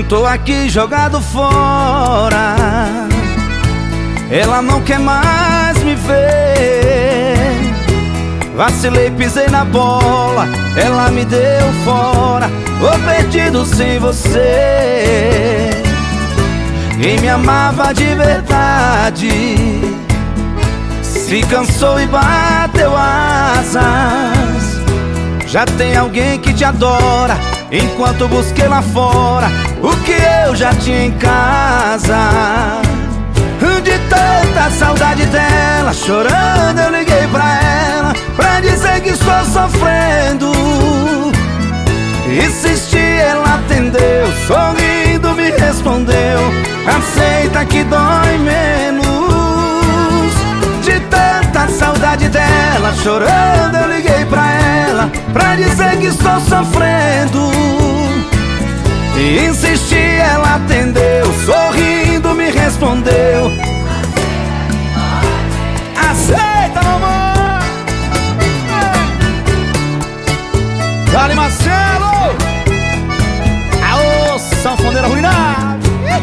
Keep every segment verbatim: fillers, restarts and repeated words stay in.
tô aqui jogado fora, ela não quer mais me ver. Vacilei, pisei na bola, ela me deu fora. Tô perdido sem você. Quem me amava de verdade se cansou e bateu asas. Já tem alguém que te adora, enquanto eu busquei lá fora o que eu já tinha em casa. De tanta saudade dela, chorando eu liguei pra ela pra dizer que estou sofrendo. Insisti, ela atendeu, sorrindo me respondeu: aceita que dói menos. De tanta saudade dela, chorando eu liguei pra ela pra dizer que estou sofrendo. E insisti, ela atendeu, sorrindo me respondeu: aceita, mamãe! Dale, Marcelo! Aô, sanfoneiro arruinado!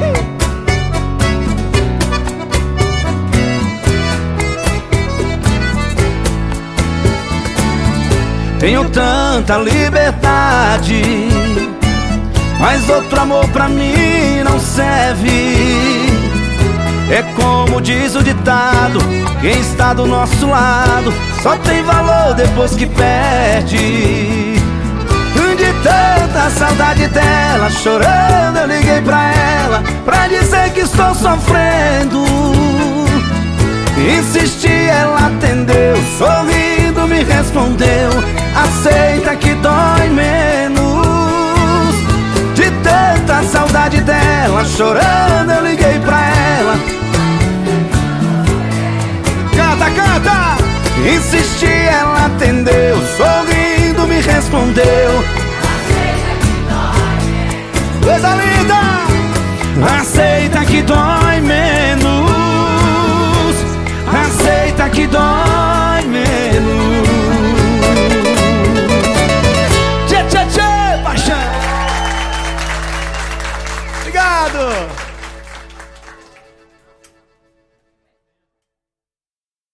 Tenho tanta liberdade, mas outro amor pra mim não serve. É como diz o ditado: quem está do nosso lado só tem valor depois que perde. De tanta saudade dela, chorando eu liguei pra ela pra dizer que estou sofrendo. Insisti, ela atendeu, sorrindo me respondeu: aceita que dói menos. De tanta saudade dela, chorando eu liguei pra ela. Canta, canta! Insisti, ela atendeu, sorrindo me respondeu: aceita que dói menos. Coisa linda! Aceita que dói menos. Aceita que dói